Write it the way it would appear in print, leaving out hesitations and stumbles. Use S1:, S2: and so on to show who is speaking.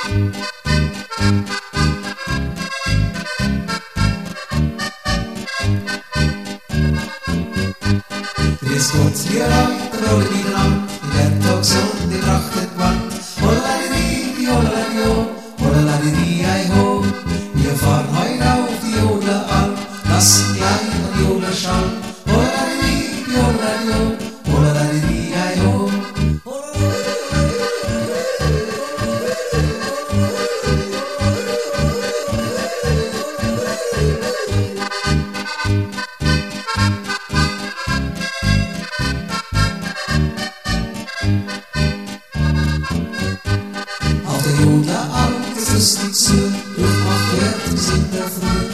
S1: Grüß Gott, wir reiten alle miteinander, in der Tagsonne betrachtet man. Hollaladi, hollaladi, ei ho. Wir fahren heute auf die Jodler an, lassen gleich an Jodler schauen. Hollaladi, hollaladi, ei ho. Auf der Jodler Alp ist lustig zu, durchmacht wird bis in der Früh.